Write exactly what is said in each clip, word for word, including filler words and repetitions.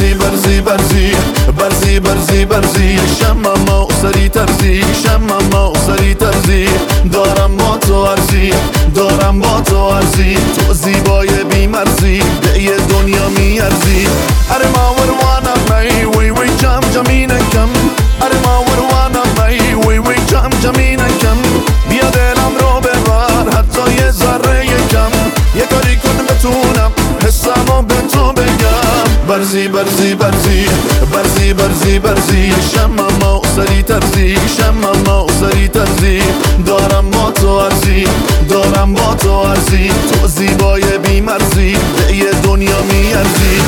برزی برزی برزی برزی برزی برزی شمم و سری ترزی شمم و سری ترزی دارم با تو عرضی دارم با تو عرضی تو زیبای بیمرزی به یه دنیا میارزی اره ما وروانم می وی وی جم جمینکم اره ما وروانم می وی وی جم جمینکم بیا دلم رو ببر حتی یه ذره کم یه کاری کنم بتونم حسمو به تو بگم برزی برزی برزی برزی برزی برزی شمم و سری ترزی شمم و سری ترزی دارم با تو عرضی دارم با تو عرضی تو زیبای بیمرزی به یه دنیا میارزی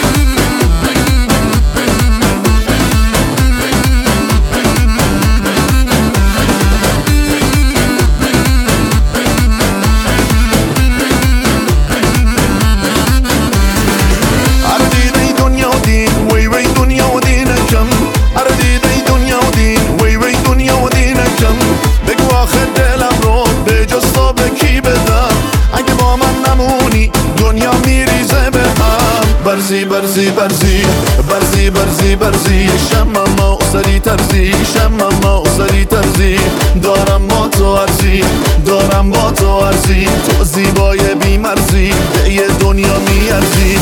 برزی برزی برزی برزی برزی برزی شمم و سری ترزی شمم و سری ترزی دارم با تو عرضی دارم با تو عرضی تو زیبای بیمرزی به یه دنیا میارزی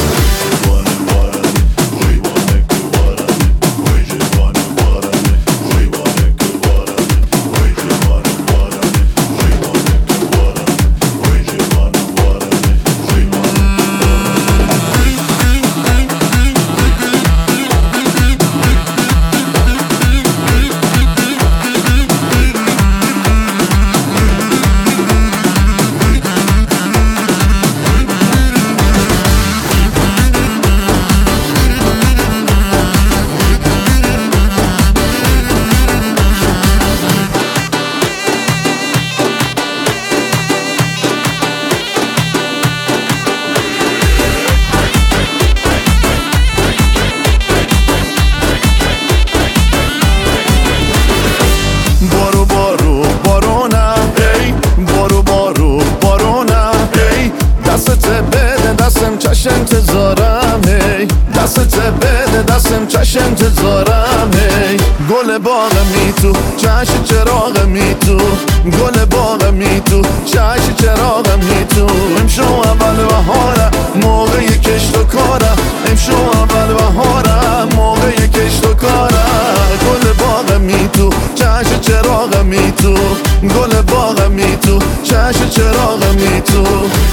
انتظارم هی دستت بده دستم چش انتظارم هی گل باغ می تو چش چراغ می تو گل باغ می تو چش چراغ می تو امشو اول بهارم موقع کشت و کارم امشو اول بهارم موقع کشت و کارم گل باغ می تو چش چراغ می تو گل باغ می تو چش چراغ می تو